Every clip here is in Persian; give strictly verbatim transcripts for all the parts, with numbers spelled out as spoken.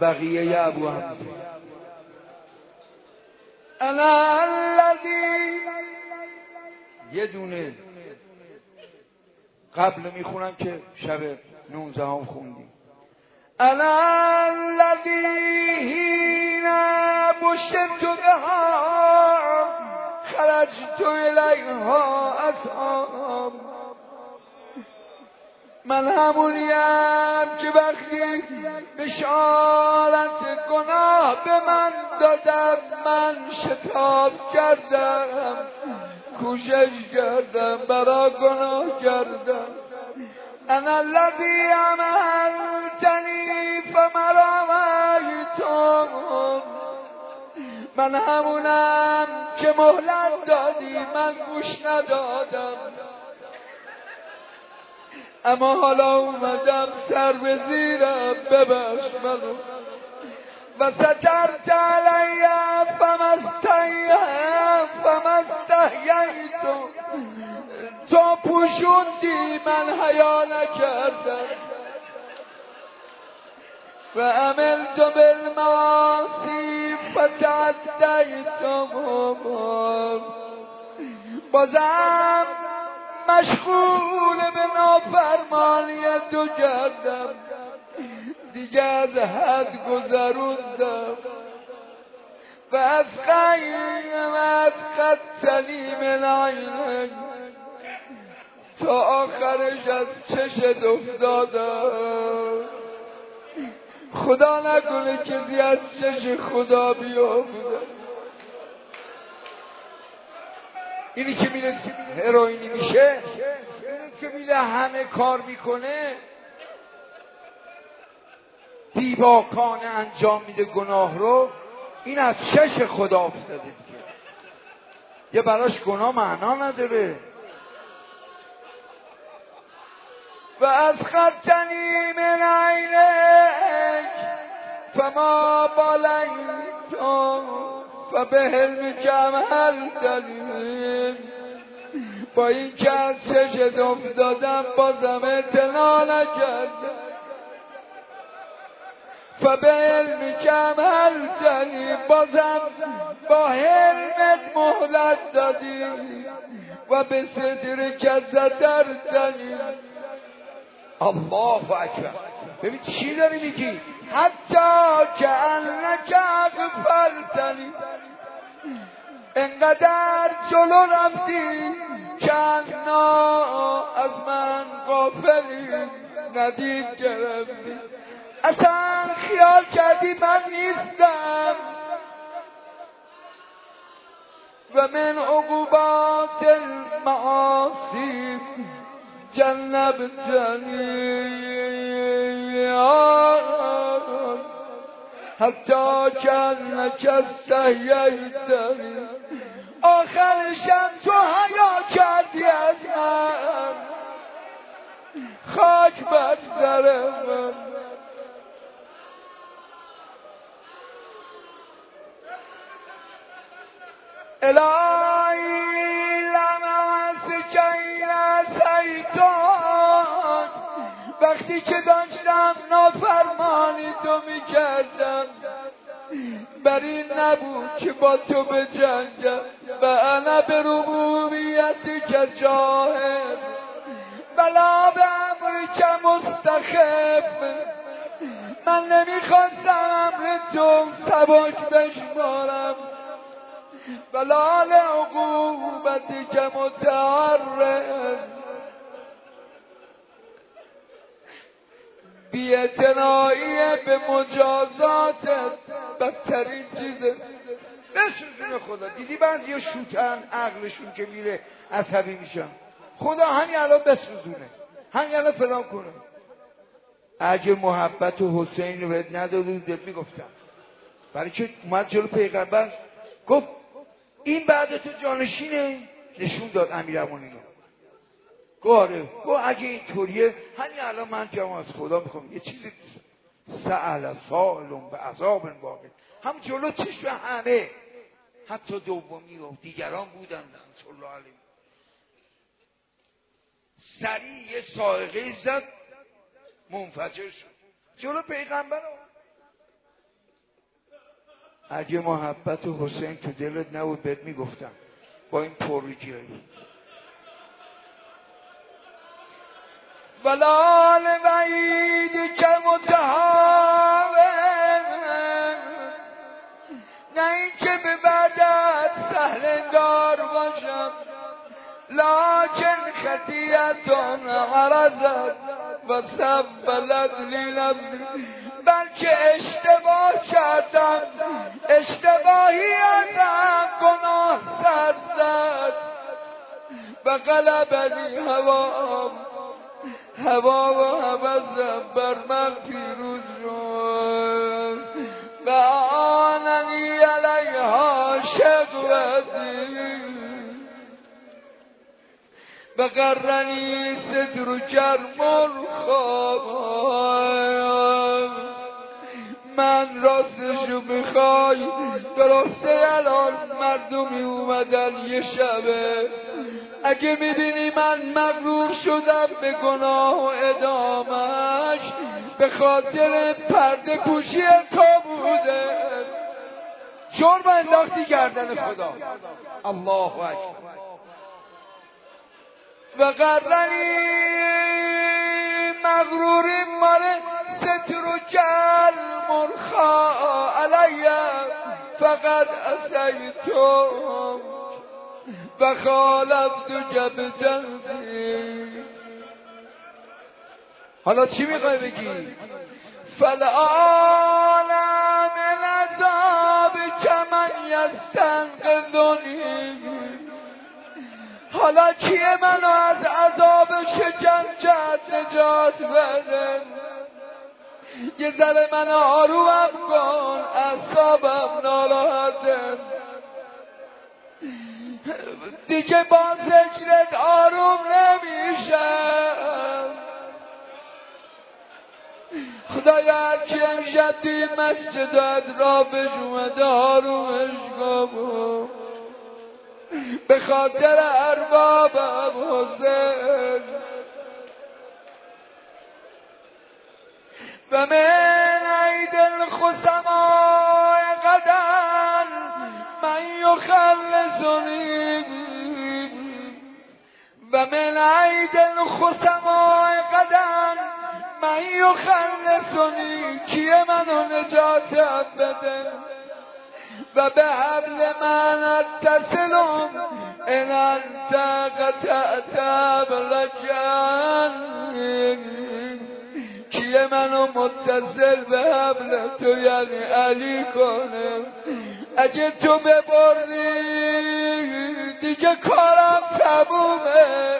بقیه ابو حمزه. انا الذی، یه دونه قبل میخونم که شب نوزده هم خوندیم. انا الذی حین بشرت بها خرجت الیها اصحاب. من همونیم که وقتی بشارت گناه به من دادم من شتاب کردم، کوشش کردم برا گناه کردم. انا الذی عملتنی فمرأیتم، من همونم که مهلت دادی من گوش ندادم، اما حالا اومدم سر به زیرم، ببخش منو. و سترت علی فمستحییت، تو پوشوندی من حیا نکردم. و عملت بالمعاصی فتعدیت، بازم مشغول به نافرمانی تو کردم، دیگه از حد گذروندم. و از خیم از خدتنی من عینک، تا آخرش از چشت افتادم. خدا نکنه کسی از چش خدا بیافته. اینی که میره هروئینی میشه، اینی که میره همه کار میکنه، بیباکانه انجام میده گناه رو، این از چش خدا افتاده دیگه، یه براش گناه معنا نداره. و از خدتنی من عینک فما بالیت فبحلم جمل دلیل. با این که از چشت افتادم بازم اعتنا نکردم. فبحلم جمل دلیل، بازم با حلمت مهلت دادی. و به صدر کزتر دلیل. الله اکبر. ببین چی داری میگی؟ حتی که انک اغفرتنی، انقدر جلو رفتی که انا از من غافلی، ندید گرفتی، اصلا خیال کردی من نیستم. و من عقوبات المعاصی جنبتنی حتی کنک استحییتنی، آخرشم تو حیا کردی از من. خاک بر سر من. الهی لمسک این سیطان، وقتی که داشتم نافرمانی تو میکردم، بر این نبود که با تو بجنگم. و انا به ربوبیتی که جاهد بلا به امری که مستخف، من نمیخواستم امر تو سبک بشمارم، بلا لعقوبتی که متعرض، بی‌اعتنایی به مجازاتت بدترین چیزه. بسوزونه خدا. دیدی بعضی شوتن عقلشون که میره عصبی میشن، خدا همین الان بسوزونه، همین الان فلان کنه. اگه محبت حسین رو بهت نداده بهت میگفتم، برای که اومد جلو پیغمبر گفت این بعد تو جانشینه، نشون داد امیرالمومنین رو. گاره گفت اگه اینطوریه همین الان من جمع از خدا میخوام یه چیزی سأل سائل به عذاب واقع، هم جلو چشم همه، حتی دومی و دیگران بودن صلی الله علیه، سریع یه صاعقه زد منفجر شد جلو پیغمبر. اگه محبت حسین تو دلت نبود بهت میگفتم با این پررویی. بلال وعید که متهاون، نه این که به بعدت سهل دار باشم، لکن خطیتون عرضت و سبلت لی نفسی، بلکه اشتباه کردم، اشتباهی ازم گناه سر زد و غلبنی هوام، هوا و هوسم بر من پیروز شد و آننی علیها شقوتی و قرنی صدر کرم الخواب. من راستشو بخوای درسته الان مردمی اومدن یه شبه، اگه میبینی من مغرور شدم به گناه و ادامش، به خاطر پرده پوشی تو بوده. جرم انداختی گردن خدا. الله اکبر. و قرنی مغروری مال ستر و جل مرخا علیم فقط اسیتم و خالفت جبتنی. حالا چی میخوای بگی؟ فالآن من عذاب کمن یستنقذنی. حالا کیه منو از عذاب شکنجت نجات بده؟ یه ذره منو آرومم کن، اعصابم ناراحته، دیگه با ذکرت آروم نمیشم. خدایا هرکی امشب توی مسجدت را بهش اومده آرومش کن، به خاطر اربابم حسین. و من عید الخصماء غدا من یخلصنی، و من عید الخصماء غدا من یخلصنی. کیه منو نجات بده؟ و به حبل من اتصلم ان انت قطعت بلکن. کیه منو متصل به حبل تو یعنی علی کنه؟ اگه تو ببری دیگه کارم تمومه.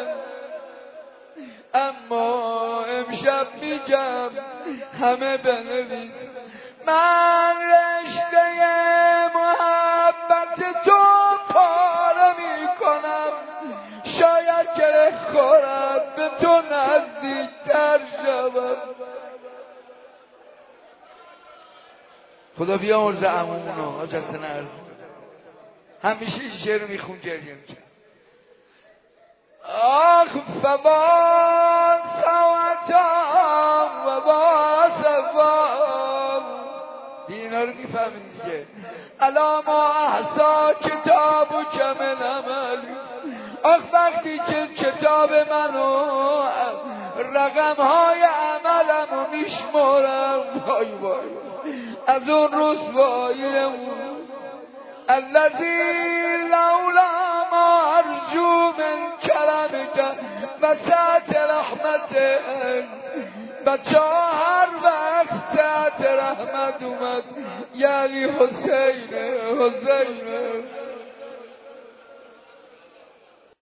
اما امشب میگم همه بنویس، من رشته محبت تو پاره میکنم، شاید گره خورد به تو نزدیکتر شدم. خدا بیامرزه عمومونو حاج حسن عرض همیشه این شعر رو میخون گریه میکرد. آخ فبا سواتام و با سوام. اینا رو میفهمین دیگه. الا ما احسا کتاب و کمن عملی. آخ وقتی که کتاب منو رقم های عملم رو میشمارم، وای وای از اون رسواییمون الذی لولا ما ارجو من کرمک و سعت رحمتک. بچه ها هر وقت سعت رحمت اومد یعنی حسین حسین